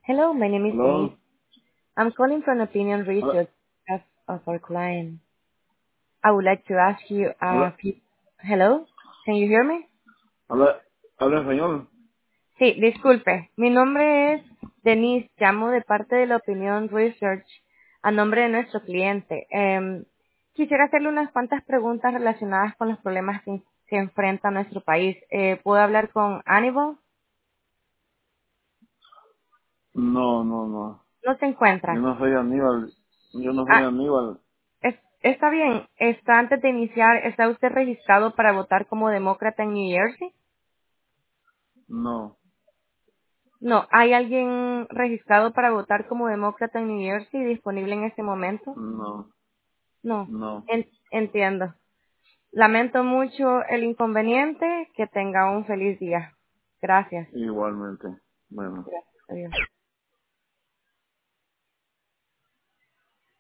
Hello, my name is Denise. Hello. I'm calling from Opinion Hola. Research of our client. I would like to ask you a Hola. few... Hello, can you hear me? Habla, habla español. Sí, disculpe. Mi nombre es Denise. Llamo de parte de la Opinion Research a nombre de nuestro cliente. Quisiera hacerle unas cuantas preguntas relacionadas con los problemas que enfrenta nuestro país. ¿Puedo hablar con Aníbal? No, no, no. No se Yo encuentra. no soy Aníbal. Yo no soy Ah, Aníbal. Está bien. Antes de iniciar, ¿está usted registrado para votar como demócrata en New Jersey? No, No. ¿Hay alguien registrado para votar como demócrata en New Jersey disponible en este momento? no, No. no. Entiendo. Lamento mucho el inconveniente. Que tenga un feliz día. Gracias. Igualmente. Bueno. Gracias. Adiós.